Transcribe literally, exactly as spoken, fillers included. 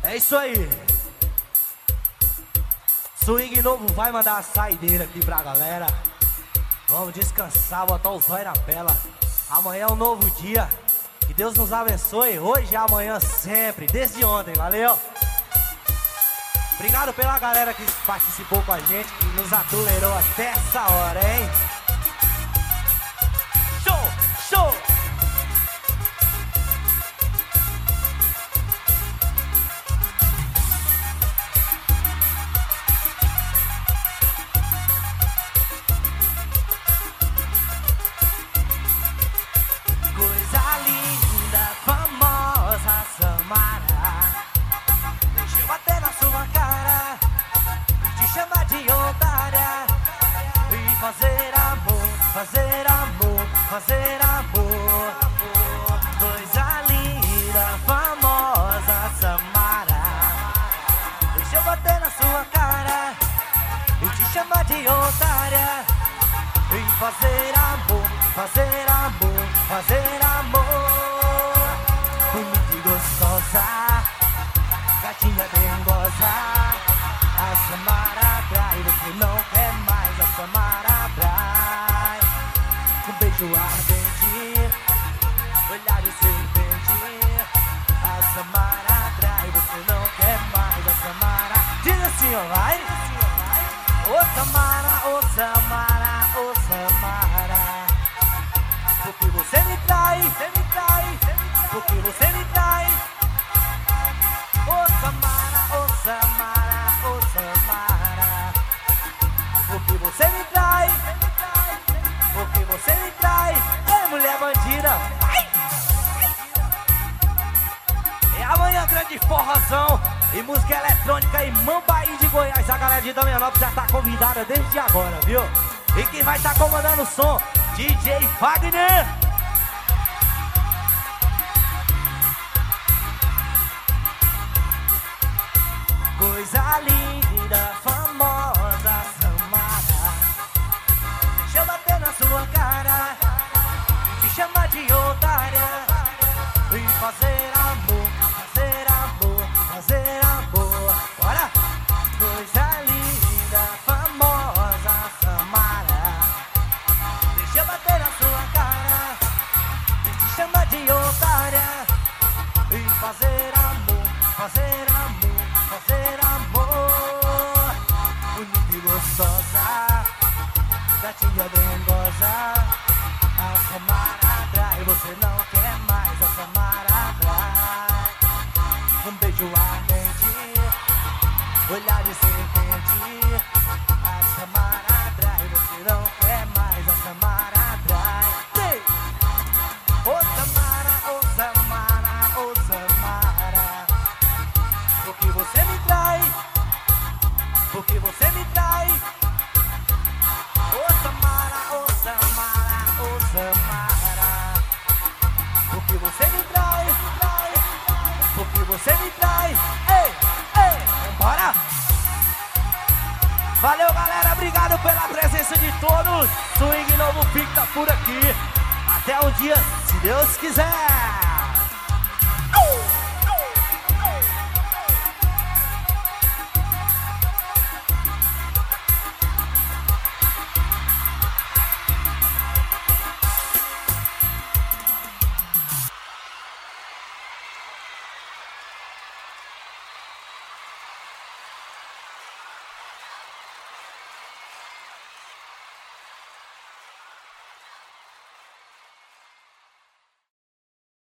É isso aí. Swing novo vai mandar a saideira aqui pra galera. Vamos descansar, botar os olhos na pela. Amanhã é um novo dia. Que Deus nos abençoe. Hoje e amanhã sempre. Desde ontem, valeu? Obrigado pela galera que participou com a gente, que nos atolerou até essa hora, hein? Show! Show! Fazer amor, fazer amor, fazer amor. Coisa linda, famosa Samara. Deixa eu bater na sua cara e te chamar de otária. E fazer amor, fazer amor, fazer amor. Bonita e gostosa, gatinha dengosa. A Samara atrai, você não quer mais a Samara. Um beijo ardente, olhar de serpente. A Samara atrai, você não quer mais a Samara. Diz assim, ó, vai. Ô Samara, ô Samara, ô Samara. Porque você me trai, você me trai. Porque você me trai. Ô Samara, ô Samara, ô Samara. Porque você me trai. Porque você me trai. Ei, mulher bandida, vai! E amanhã grande forrozão e música eletrônica em Mambaí de Goiás. A galera de Damianópolis já tá convidada desde agora, viu? E quem vai estar tá comandando o som? D J Wagner. Coisa linda, famosa Samara. Deixa eu bater na sua cara, te chamar de otária. E fazer amor, fazer amor, fazer amor. Bora! Coisa linda, famosa Samara. Deixa eu bater na sua cara e te chamar de otária. E fazer amor, fazer amor, fazer amor. Bonita e gostosa, gatinha dengosa. A Samara atrai, você não quer mais a Samara atrai. Um beijo ardente, olhar de serpente. A Samara atrai, você não quer mais a Samara atrai. Ei! Ô Samara, ô Samara, ô Samara. Porque você me trai, porque você me trai. Ô Samara, ô Samara, ô Samara. Porque você me trai, trai. Porque você me trai. Ei, ei, vambora. Valeu, galera, obrigado pela presença de todos. Swing Novo Pique tá por aqui. Até um dia, se Deus quiser.